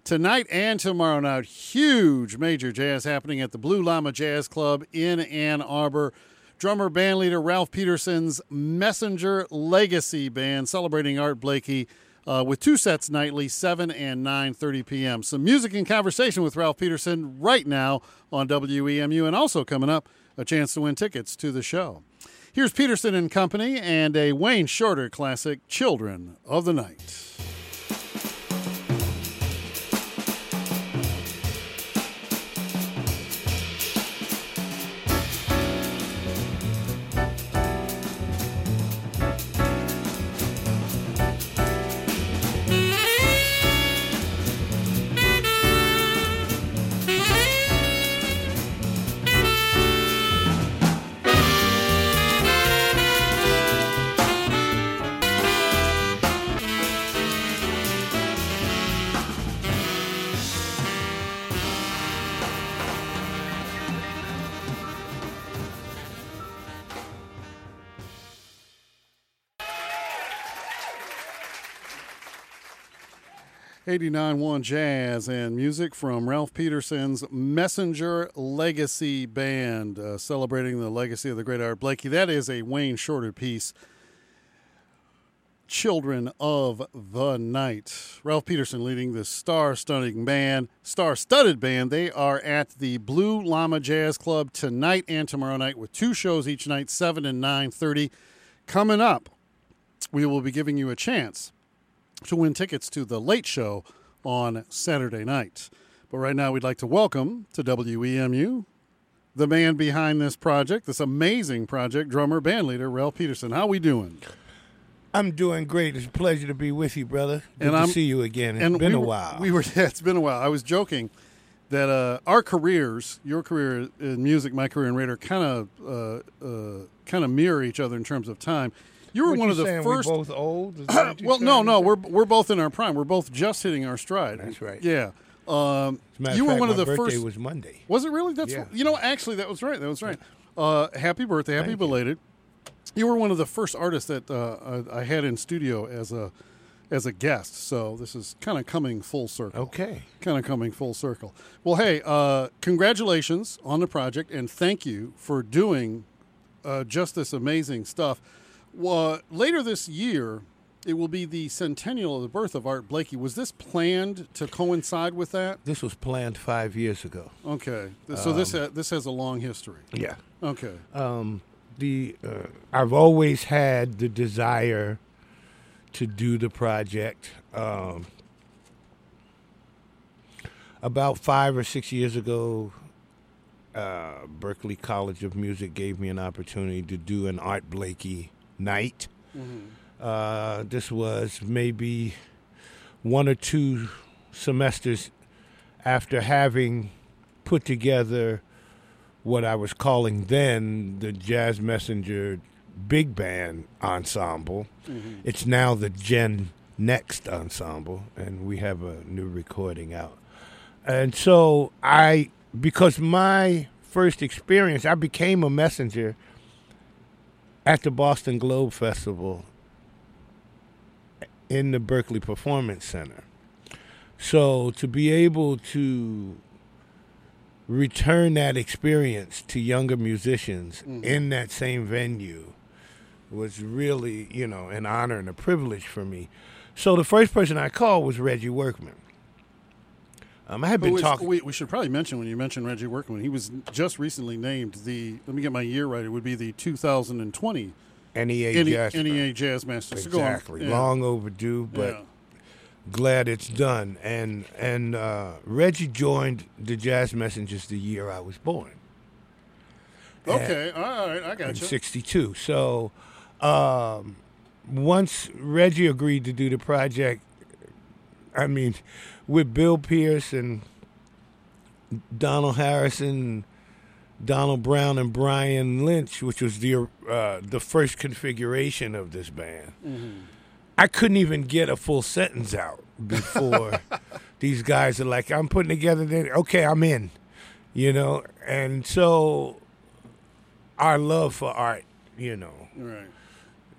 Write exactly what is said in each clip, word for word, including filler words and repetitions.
Tonight and tomorrow night, huge major jazz happening at the Blue Llama Jazz Club in Ann Arbor. Drummer bandleader Ralph Peterson's Messenger Legacy Band celebrating Art Blakey uh, with two sets nightly, seven and nine thirty p.m. Some music and conversation with Ralph Peterson right now on W E M U, and also coming up, a chance to win tickets to the show. Here's Peterson and Company and a Wayne Shorter classic, Children of the Night. eighty-nine point one Jazz and music from Ralph Peterson's Messenger Legacy Band, uh, celebrating the legacy of the great Art Blakey. That is a Wayne Shorter piece, Children of the Night. Ralph Peterson leading the star-studding band, star-studded band. They are at the Blue Llama Jazz Club tonight and tomorrow night with two shows each night, seven and nine thirty. Coming up, we will be giving you a chance to win tickets to the Late Show on Saturday night. But right now, we'd like to welcome to W E M U the man behind this project, this amazing project, drummer, bandleader, Ralph Peterson. How we doing? I'm doing great. It's a pleasure to be with you, brother. Good and to I'm, see you again. It's and been we a were, while. We were. Yeah, it's been a while. I was joking that uh, our careers, your career in music, my career in radio, kind of uh, uh, kind of mirror each other in terms of time. You were what one you of the saying, first. We're both old. Is that what you're well, no, saying? no, we're we're both in our prime. We're both just hitting our stride. That's right. Yeah. Um, As a matter you of were fact, one of my the birthday first. was Monday. Was it really? That's Yeah. you know actually that was right. That was right. Uh, happy birthday, happy Thank you. belated. You. were one of the first artists that uh, I, I had in studio as a as a guest. So this is kind of coming full circle. Okay. Kind of coming full circle. Well, hey, uh, congratulations on the project, and thank you for doing uh, just this amazing stuff. Well, later this year, it will be the centennial of the birth of Art Blakey. Was this planned to coincide with that? This was planned five years ago. Okay, so Um, this ha- this has a long history. Yeah. Okay. Um, the uh, I've always had the desire to do the project. Um, about five or six years ago, uh, Berklee College of Music gave me an opportunity to do an Art Blakey night. Mm-hmm. Uh, this was maybe one or two semesters after having put together what I was calling then the Jazz Messenger Big Band Ensemble. Mm-hmm. It's now the Gen Next Ensemble, and we have a new recording out. And so I, because my first experience, I became a messenger at the Boston Globe Festival in the Berklee Performance Center. So to be able to return that experience to younger musicians Mm-hmm. in that same venue was really, you know, an honor and a privilege for me. So the first person I called was Reggie Workman. Um, I had been Who is- talking. we, we should probably mention when you mentioned Reggie Workman, he was just recently named the, let me get my year right, it would be the two thousand twenty N E A N E- Jazz. N E A Jazz Masters. So go on. Exactly. Yeah. Long overdue, but Yeah. glad it's done. And and uh, Reggie joined the Jazz Messengers the year I was born. Okay, all right, I got in you. sixty-two. So um, once Reggie agreed to do the project, I mean, with Bill Pierce and Donald Harrison, Donald Brown, and Brian Lynch, which was the uh, the first configuration of this band, Mm-hmm. I couldn't even get a full sentence out before these guys are like, I'm putting together, the, okay, I'm in, you know? And so our love for art, you know, Right.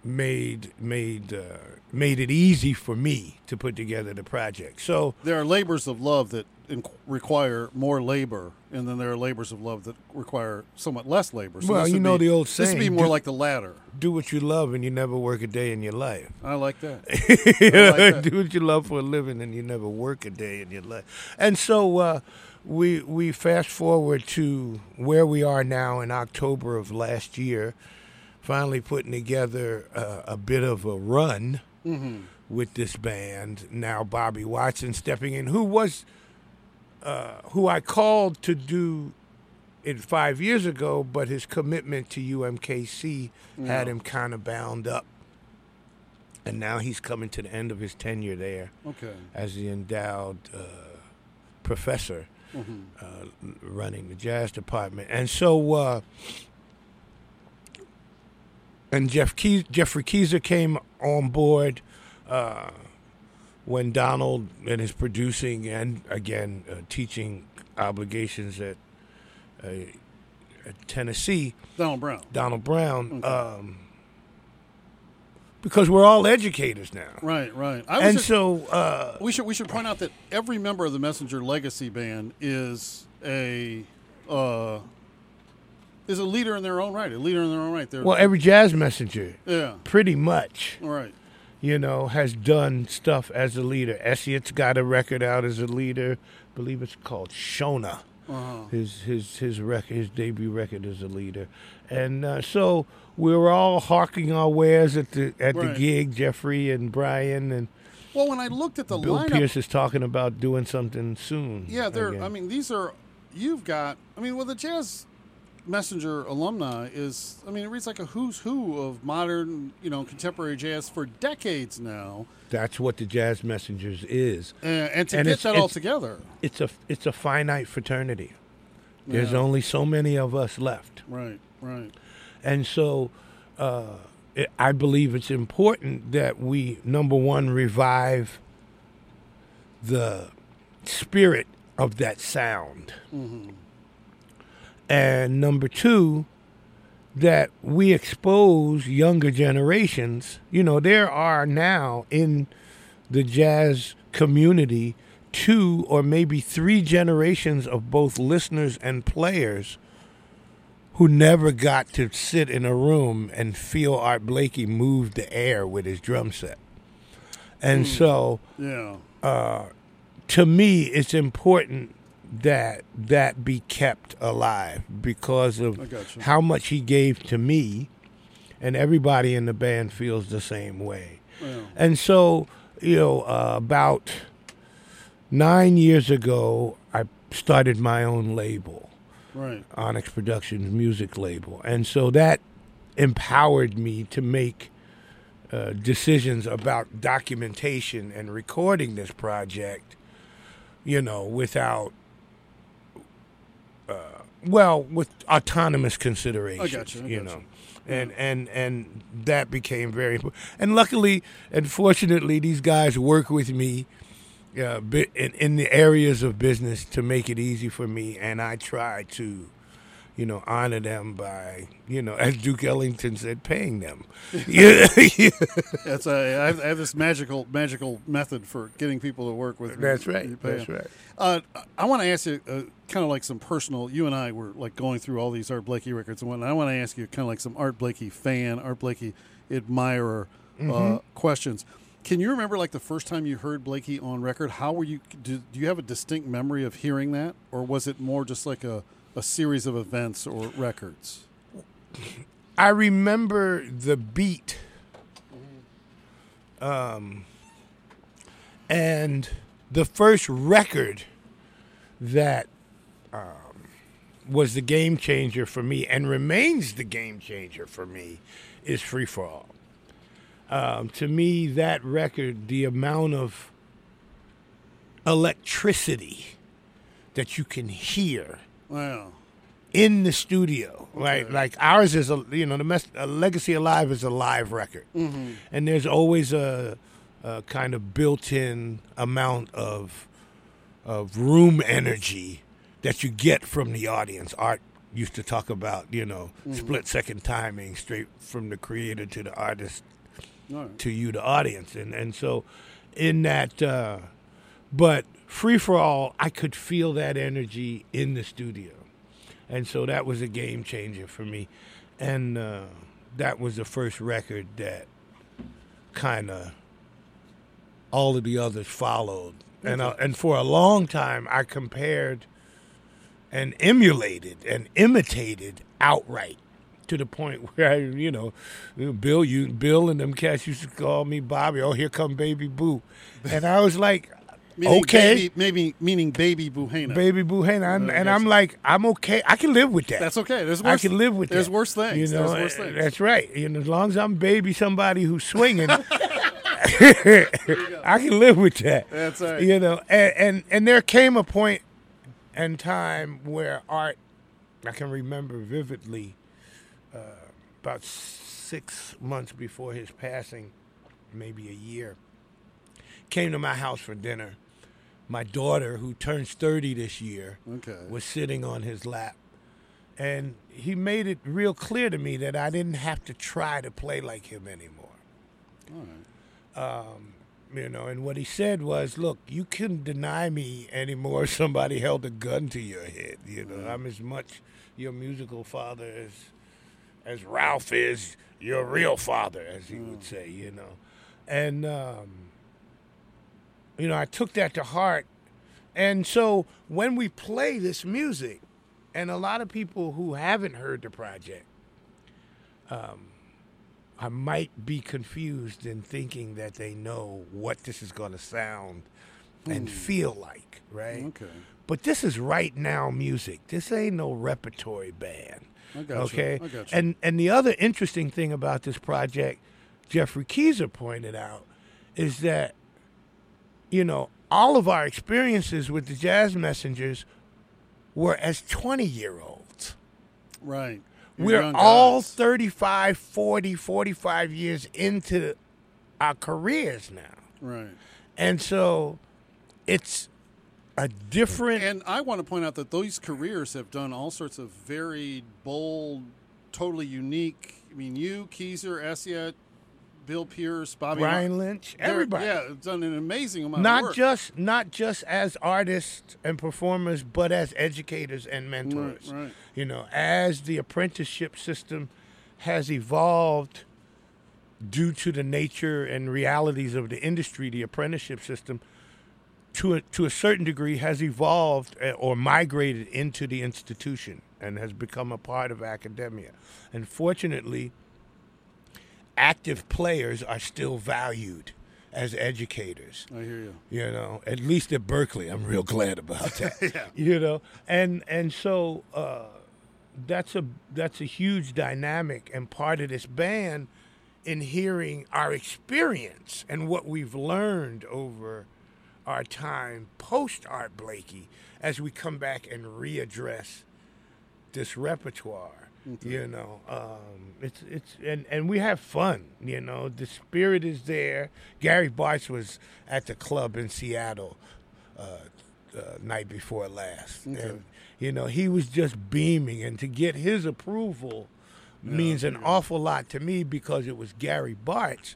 made made uh, made it easy for me to put together the project. So there are labors of love that in- require more labor, and then there are labors of love that require somewhat less labor. So well, this you would know be, the old this saying: would be more do, like the latter. Do what you love, and you never work a day in your life. I like that. I like that. Do what you love for a living, and you never work a day in your life. And so uh, we we fast forward to where we are now in October of last year, finally putting together uh, a bit of a run Mm-hmm. with this band. Now Bobby Watson stepping in, who was uh, who I called to do it five years ago, but his commitment to U M K C Yeah. had him kind of bound up. And now he's coming to the end of his tenure there Okay. as the endowed uh, professor Mm-hmm. uh, running the jazz department. And so, uh, and Jeff Ke- Jeffrey Keezer came on board uh, when Donald and his producing and, again, uh, teaching obligations at, uh, at Tennessee, Donald Brown. Donald Brown, Okay. um, because we're all educators now. Right, right. I was And just- so, uh, we should we should point out that every member of the Messenger Legacy Band is a uh, is a leader in their own right. A leader in their own right. They're, well, every jazz messenger, yeah. pretty much, All right. you know, has done stuff as a leader. Essiet's got a record out as a leader. I believe it's called Shona. Uh-huh. His his his record, his debut record as a leader, and uh, so we were all hawking our wares at the at Right. the gig. Jeffrey and Brian and Well, when I looked at the Bill lineup, Pierce is talking about doing something soon. yeah, they're. again. I mean, these are. You've got. I mean, well, the Jazz Messenger alumni is. I mean, it reads like a who's who of modern, you know, contemporary jazz for decades now. That's what the Jazz Messengers is. And, and to And get it's- that all it's- together. It's a it's a finite fraternity. There's Yeah. only so many of us left. Right, right. And so uh, it, I believe it's important that we, number one, revive the spirit of that sound. Mm-hmm. And number two, that we expose younger generations. You know, there are now in the jazz community two or maybe three generations of both listeners and players who never got to sit in a room and feel Art Blakey move the air with his drum set. And Mm. so, Yeah. uh, to me, it's important that that be kept alive because I of gotcha. how much he gave to me, and everybody in the band feels the same way. Yeah. And so, you know, uh, about nine years ago, I started my own label, Right. Onyx Productions music label. And so that empowered me to make uh, decisions about documentation and recording this project, you know, without, uh, well, with autonomous considerations, I gotcha, I you gotcha. know. And, and and that became very important. And luckily and fortunately, these guys work with me uh, bi- in, in the areas of business to make it easy for me. And I try to, you know, honor them by, you know, as Duke Ellington said, paying them. Yeah, yeah. That's a, I have, I have this magical magical method for getting people to work with me. That's right. You pay That's them. right. Uh, I want to ask you uh, kind of like some personal. You and I were like going through all these Art Blakey records and whatnot. I want to ask you kind of like some Art Blakey fan, Art Blakey admirer uh, Mm-hmm. questions. Can you remember like the first time you heard Blakey on record? How were you? Do, do you have a distinct memory of hearing that, or was it more just like a, a series of events or records? I remember the beat, um, and the first record that um, was the game changer for me and remains the game changer for me is Free For All. Um, to me, that record, the amount of electricity that you can hear Wow. in the studio, right? Okay. Like ours is a, you know, the Mes- uh, Legacy Alive is a live record, Mm-hmm. and there's always a, a kind of built-in amount of of room energy that you get from the audience. Art used to talk about, you know, Mm-hmm. split-second timing, straight from the creator to the artist, Right. to you, the audience. And and so in that, uh, but Free For All, I could feel that energy in the studio. And so that was a game changer for me. And uh, that was the first record that kind of all of the others followed. Okay. And, uh, and for a long time, I compared and emulated and imitated outright to the point where I, you know, Bill, you, Bill and them cats used to call me Bobby. Oh, here come Baby Boo. And I was like, Meaning okay, baby, maybe meaning Baby Buhena. Baby Buhena, I'm, and I'm like, I'm okay. I can live with that. That's okay. There's worse. I can live with there's that. There's worse things. You know, there's worse things. That's right. You know, as long as I'm baby somebody who's swinging, I can live with that. That's right. You know, and, and and there came a point and time where Art, I can remember vividly, uh, about six months before his passing, maybe a year, came to my house for dinner. My daughter, who turns thirty this year, okay. was sitting on his lap. And he made it real clear to me that I didn't have to try to play like him anymore. All right. Um, you know, and what he said was, look, you couldn't deny me anymore if somebody held a gun to your head. You know, Mm-hmm. I'm as much your musical father as as Ralph is your real father, as he mm. would say, you know. And... Um, You know, I took that to heart. And so when we play this music, and a lot of people who haven't heard the project, um, I might be confused in thinking that they know what this is going to sound and mm. feel like, right? Okay. But this is right now music. This ain't no repertory band. I got okay? you. I got you. And, and the other interesting thing about this project, Jeffrey Keyser pointed out, is that you know, all of our experiences with the Jazz Messengers were as twenty-year-olds. Right. You're We're all guys. thirty-five, forty, forty-five years into our careers now. Right. And so it's a different... And I want to point out that those careers have done all sorts of very bold, totally unique... I mean, you, Keyser, Essia, Bill Pierce, Bobby Brian Lynch, everybody. Yeah, done an amazing amount not of work. just not just as artists and performers, but as educators and mentors. Right, right. You know, as the apprenticeship system has evolved due to the nature and realities of the industry, the apprenticeship system, to a, to a certain degree, has evolved or migrated into the institution and has become a part of academia. And fortunately, active players are still valued as educators. I hear you. You know, at least at Berkeley, I'm real glad about that. Yeah. You know, and and so uh, that's a that's a huge dynamic and part of this band in hearing our experience and what we've learned over our time post Art Blakey as we come back and readdress this repertoire. Mm-hmm. You know, um, it's it's and, and we have fun. You know, the spirit is there. Gary Bartz was at the club in Seattle uh, uh, night before last, okay. and you know he was just beaming. And to get his approval yeah, means an yeah. awful lot to me because it was Gary Bartz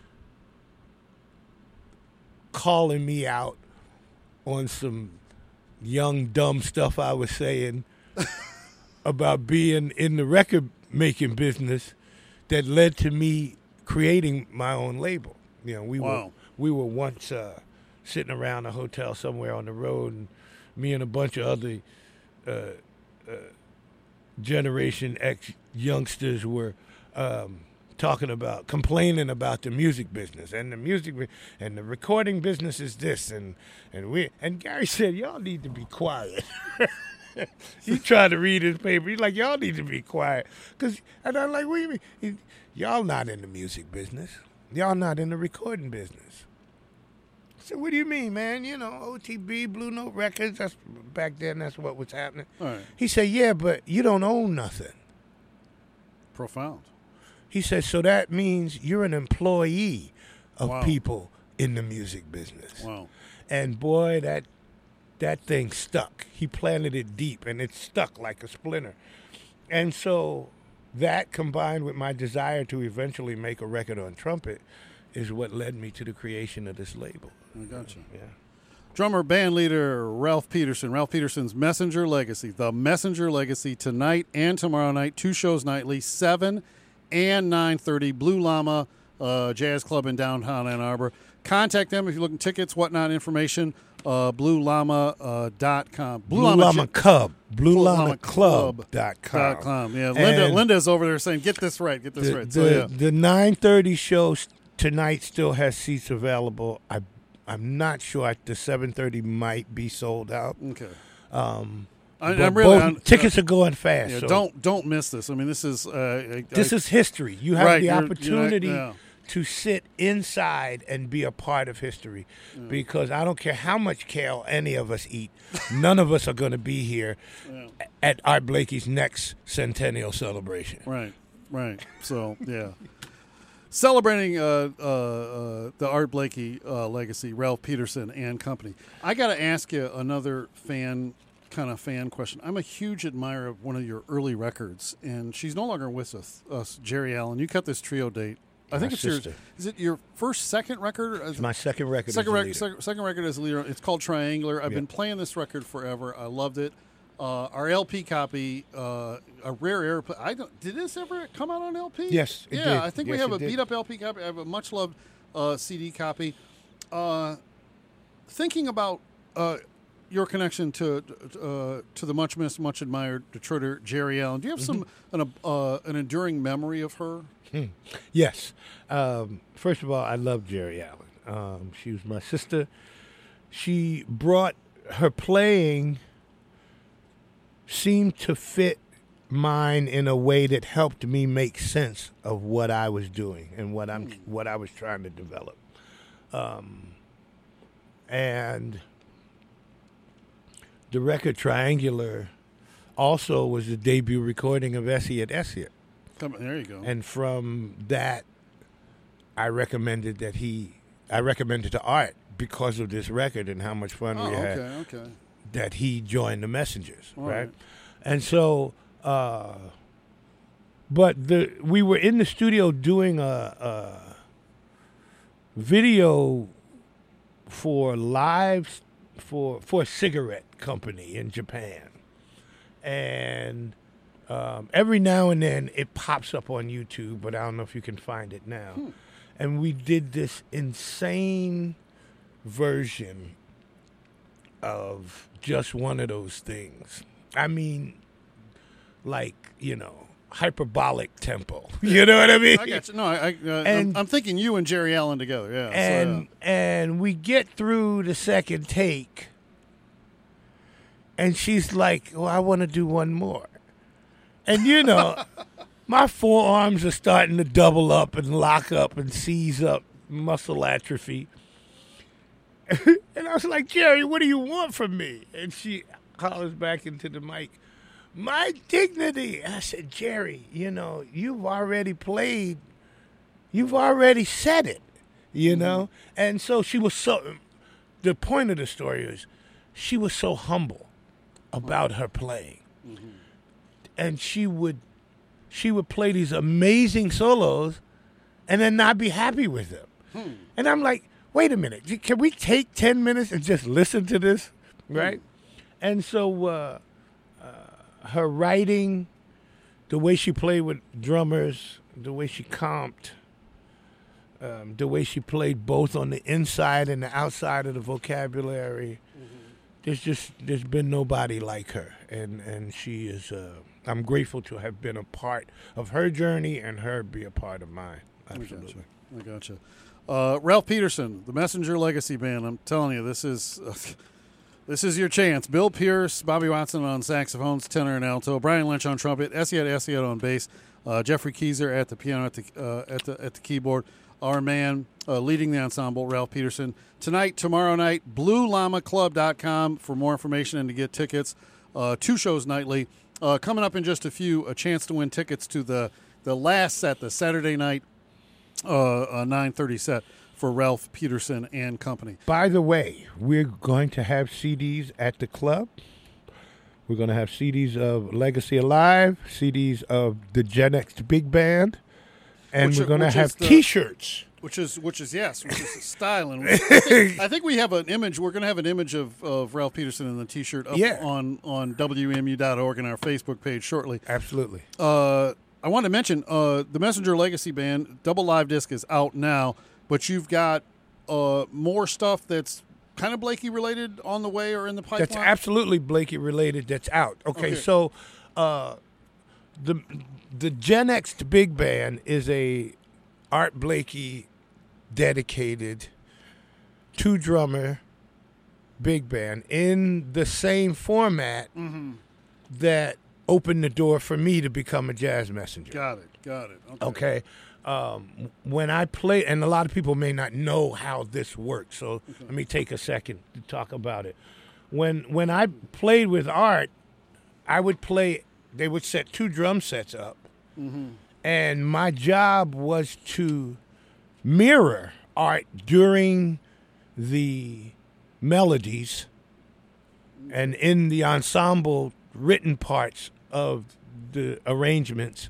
calling me out on some young dumb stuff I was saying. About being in the record making business that led to me creating my own label. You know, we wow. were we were once uh, sitting around a hotel somewhere on the road, and me and a bunch of other uh, uh, Generation X youngsters were um, talking about, complaining about the music business and the music and the recording business is this, and and we and Gary said, y'all need to be quiet. He tried to read his paper. He's like, y'all need to be quiet. Cause, and I'm like, what do you mean? He, y'all not in the music business. Y'all not in the recording business. I said, what do you mean, man? You know, O T B, Blue Note Records, that's back then, that's what was happening. All right. He said, yeah, but you don't own nothing. Profound. He said, so that means you're an employee of wow. people in the music business. Wow. And boy, that that thing stuck. He planted it deep, and it stuck like a splinter. And so that combined with my desire to eventually make a record on trumpet is what led me to the creation of this label. I gotcha. Yeah. Drummer, band leader Ralph Peterson. Ralph Peterson's Messenger Legacy. The Messenger Legacy tonight and tomorrow night. Two shows nightly, seven and nine thirty. Blue Llama uh, Jazz Club in downtown Ann Arbor. Contact them if you're looking whatnot, whatnot information. Uh, blue llama dot com. Blue, Blue Llama, Llama Cub. Blue Llama Club dot com. com. Yeah, Linda, Linda's over there saying, get this right, get this the, right. The, so, yeah. the nine thirty show tonight still has seats available. I, I'm not sure. The seven thirty might be sold out. Okay. Um, I, I'm really, both, I'm, tickets are going fast. Yeah, so don't don't miss this. I mean, this is uh, this I, is history. You have right, the you're, opportunity you're not, yeah. to sit inside and be a part of history, yeah. because I don't care how much kale any of us eat, none of us are going to be here yeah. at Art Blakey's next centennial celebration. Right, right. So yeah. Celebrating uh, uh, uh, the Art Blakey uh, legacy, Ralph Peterson and company. I got to ask you another fan kind of fan question. I'm a huge admirer of one of your early records, and she's no longer with us, us Jerry Allen. You cut this trio date. I think my it's sister. your. Is it your first, second record? It's my second record. Second, as a rec- leader. second, second record as a leader. It's called Triangular. I've yep. been playing this record forever. I loved it. Uh, our L P copy, uh, a rare air. I don't. Did this ever come out on L P? Yes, it yeah. did. I think yes, we have a did. beat up L P copy. I have a much loved uh, C D copy. Uh, thinking about uh, your connection to uh, to the much missed, much admired Detroiter Jerry Allen. Do you have some mm-hmm. an uh, an enduring memory of her? Hmm. Yes. Um, first of all, I love Jerry Allen. Um, she was my sister. She brought her playing. Seemed to fit mine in a way that helped me make sense of what I was doing and what I'm what I was trying to develop. Um, and the record Triangular also was the debut recording of Essie at Essie. Come on, there you go. And from that, I recommended that he, I recommended to Art because of this record and how much fun oh, we had. Okay, okay. That he joined the Messengers, All right? right? And so, uh, but the we were in the studio doing a, a video for live for for a cigarette company in Japan, and um, every now and then it pops up on YouTube, but I don't know if you can find it now. Hmm. And we did this insane version of just one of those things. I mean, like, you know, hyperbolic tempo. You know what I mean? I got you. No, I, I, uh, And- I'm, I'm thinking you and Jerry Allen together. Yeah. so, And yeah. and we get through the second take, and she's like, "Well, I want to do one more." And you know, my forearms are starting to double up and lock up and seize up, muscle atrophy. And I was like, "Jerry, what do you want from me?" And she hollers back into the mic, "My dignity." I said, "Jerry, you know, you've already played, you've already said it, you know?" And so she was so, the point of the story is, she was so humble about her playing. Mm-hmm. And she would, she would play these amazing solos and then not be happy with them. Hmm. And I'm like, wait a minute, can we take ten minutes and just listen to this, right? Hmm. And so uh, uh, her writing, the way she played with drummers, the way she comped, um, the way she played both on the inside and the outside of the vocabulary, mm-hmm. there's just there's been nobody like her, and and she is. Uh, I'm grateful to have been a part of her journey and her be a part of mine. Absolutely. I got you. Uh, Ralph Peterson, the Messenger Legacy Band. I'm telling you, this is uh, this is your chance. Bill Pierce, Bobby Watson on saxophones, tenor and alto, Brian Lynch on trumpet, Essiet Essiet on bass, uh, Jeffrey Keyser at the piano at the uh, at the at the keyboard. Our man uh, leading the ensemble, Ralph Peterson. Tonight, tomorrow night, blue llama club dot com for more information and to get tickets. Uh, two shows nightly. Uh, coming up in just a few, a chance to win tickets to the, the last set, the Saturday night uh, uh, nine thirty set for Ralph Peterson and company. By the way, we're going to have C Ds at the club. We're going to have C Ds of Legacy Alive, C Ds of the Gen X Big Band, and Which- we're going to which have is the- T-shirts. Which is which is yes, which is styling. I think, I think we have an image. We're going to have an image of, of Ralph Peterson in the T-shirt up Yeah. on on W M U dot org and our Facebook page shortly. Absolutely. Uh, I want to mention uh, the Messenger Legacy Band double live disc is out now, but you've got uh, more stuff that's kind of Blakey related on the way or in the pipeline. That's absolutely Blakey related. That's out. Okay, Okay. so uh, the the Gen X Big Band is a Art Blakey dedicated two drummer big band in the same format Mm-hmm. that opened the door for me to become a jazz messenger. Got it. Got it. Okay. Okay. Um, when I play, and a lot of people may not know how this works, so let me take a second to talk about it. When when I played with Art, I would play. They would set two drum sets up, Mm-hmm. and my job was to mirror Art during the melodies and in the ensemble written parts of the arrangements.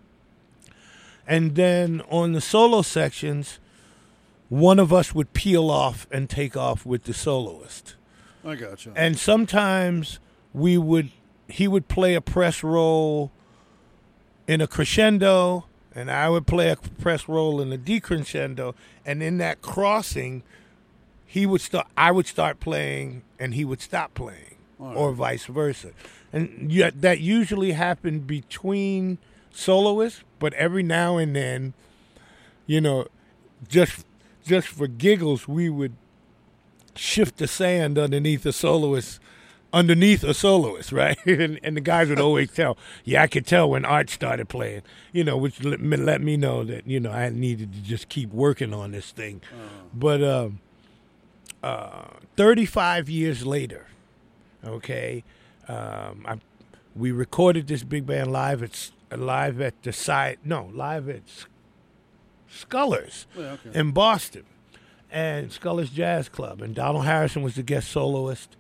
And then on the solo sections, one of us would peel off and take off with the soloist. I got you. And sometimes we would he would play a press roll in a crescendo, and I would play a press roll in a decrescendo, and in that crossing, he would start. I would start playing, and he would stop playing, All right. or vice versa. And yet that usually happened between soloists, but every now and then, you know, just just for giggles, we would shift the sand underneath the soloist. Underneath a soloist, right? and, and the guys would always tell, yeah, I could tell when Art started playing, you know, which let me, let me know that, you know, I needed to just keep working on this thing. Uh, But um, uh, thirty-five years later, okay, um, I, we recorded this big band live. It's live at the side, no, live at S- Scullers yeah, okay. in Boston, and Scullers Jazz Club. And Donald Harrison was the guest soloist.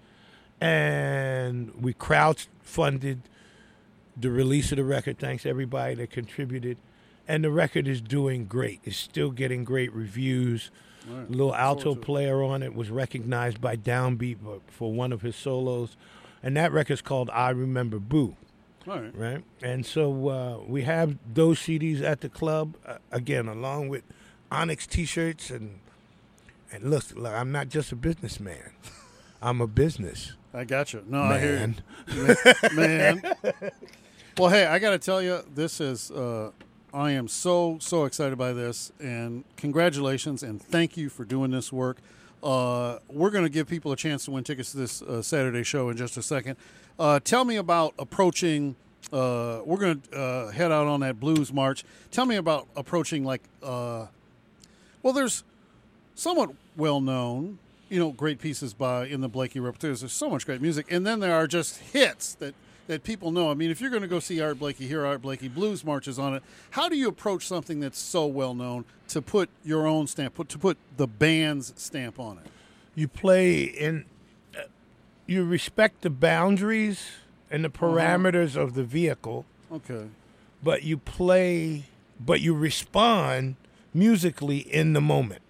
And we crowdfunded the release of the record. Thanks everybody that contributed. And the record is doing great. It's still getting great reviews. All right. Little Look alto forward to it. player on it was recognized by Downbeat for, for one of his solos. And that record's called I Remember Boo, All right. right? And so uh, we have those C Ds at the club, uh, again, along with Onyx T-shirts. And, and look, look, I'm not just a businessman. I'm a business. I got you. No, I hear Man. you. Man. Well, hey, I got to tell you, this is, uh, I am so, so excited by this. And congratulations and thank you for doing this work. Uh, we're going to give people a chance to win tickets to this uh, Saturday show in just a second. Uh, tell me about approaching, uh, we're going to uh, head out on that blues march. Tell me about approaching, like, uh, well, there's somewhat well known, you know, great pieces by in the Blakey repertoire. There's so much great music, and then there are just hits that, that people know. I mean, if you're going to go see Art Blakey, hear Art Blakey blues marches on it. How do you approach something that's so well known to put your own stamp, put to put the band's stamp on it? You play in, uh, you respect the boundaries and the parameters of the vehicle, Okay. but you play, but you respond musically in the moment.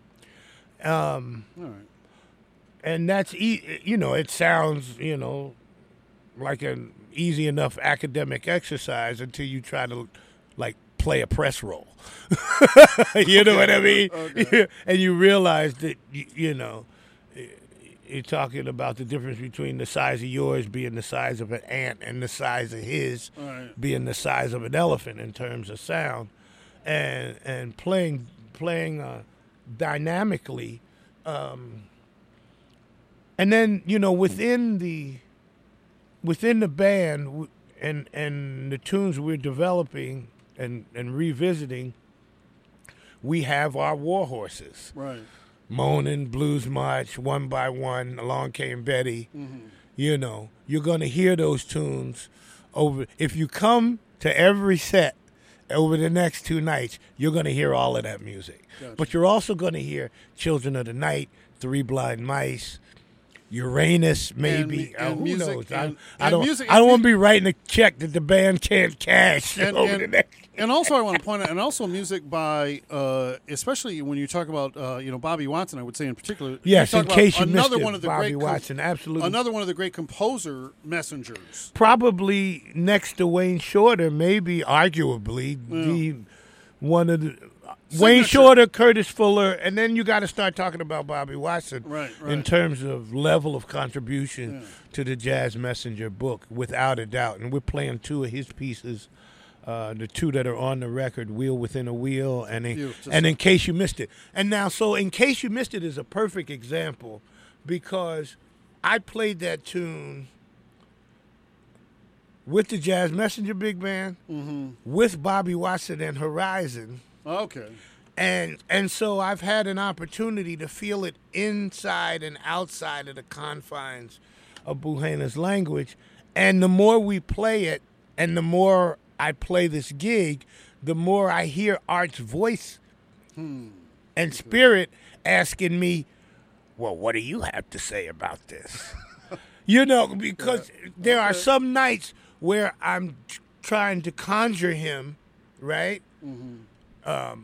Um, All right. and that's, e- you know, it sounds, you know, like an easy enough academic exercise until you try to, like, play a press roll. You know what I mean? Okay. And you realize that, you, you know, you're talking about the difference between the size of yours being the size of an ant and the size of his All right. being the size of an elephant in terms of sound, and and playing playing uh, dynamically, um, and then you know within the within the band w- and and the tunes we're developing and and revisiting, we have our war horses. Right. Moaning, Blues March, One by One, Along Came Betty. Mm-hmm. You know, you're going to hear those tunes over. If you come to every set over the next two nights, you're going to hear all of that music. Gotcha. But you're also going to hear Children of the Night, Three Blind Mice, Uranus, maybe. And- and uh, who music- knows? and- I, and I don't. music- I don't want to be writing a check that the band can't cash And, over and- the next. and also, I want to point out, and also music by, uh, especially when you talk about, uh, you know, Bobby Watson. I would say in particular. Yes, you in talk case about you another missed it, one of the Bobby great com- Watson, absolutely. another one of the great composer messengers. Probably next to Wayne Shorter, maybe arguably the one of the Wayne Signature. Shorter, Curtis Fuller, and then you got to start talking about Bobby Watson Right, in right. terms of level of contribution Yeah. to the Jazz Messenger book, without a doubt. And we're playing two of his pieces, uh, the two that are on the record, "Wheel Within a Wheel" and in, Beautiful. and "In Case You Missed It." And now, so "In Case You Missed It" is a perfect example because I played that tune with the Jazz Messenger Big Band, Mm-hmm. with Bobby Watson and Horizon. Okay. And and so I've had an opportunity to feel it inside and outside of the confines of Buhena's language. And the more we play it, and the more I play this gig, the more I hear Art's voice and spirit asking me, well, what do you have to say about this? You know, because there are some nights where I'm t- trying to conjure him, right? Um,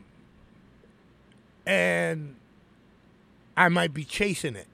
and I might be chasing it.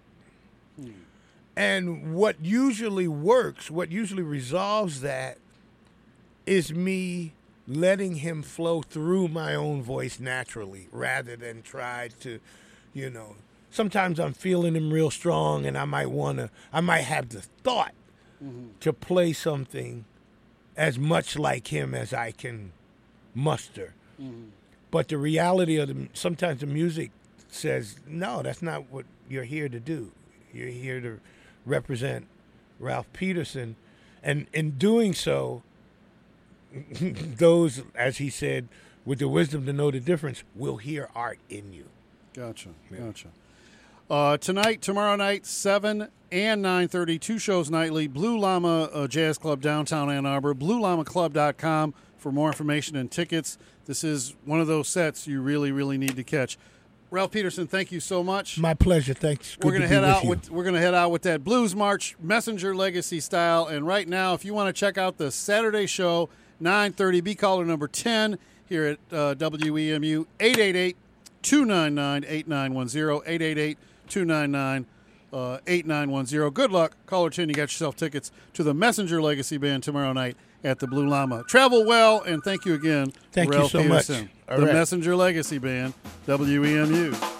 And what usually works, what usually resolves that, is me letting him flow through my own voice naturally rather than try to, you know. Sometimes I'm feeling him real strong and I might want to, I might have the thought to play something as much like him as I can muster. But the reality of the, sometimes the music says, no, that's not what you're here to do. You're here to represent Ralph Peterson. And in doing so, those, as he said, with the wisdom to know the difference, will hear Art in you. Gotcha. Gotcha. Uh, tonight, tomorrow night, seven and nine thirty, two shows nightly. Blue Llama uh, Jazz Club, downtown Ann Arbor. blue llama club dot com for more information and tickets. This is one of those sets you really, really need to catch. Ralph Peterson, thank you so much. My pleasure. Thanks. Good We're gonna to be head with out you. with we're gonna head out with that Blues March Messenger Legacy style. And right now, if you want to check out the Saturday show, nine thirty, be caller number ten here at uh, W E M U, eight eight eight, two nine nine, eight nine one zero, eight eight eight, two nine nine, eight nine one zero. Good luck, caller ten. You got yourself tickets to the Messenger Legacy Band tomorrow night at the Blue Llama. Travel well, and thank you again, Thank you Ralph so much. Peterson. All The right. Messenger Legacy Band, W E M U.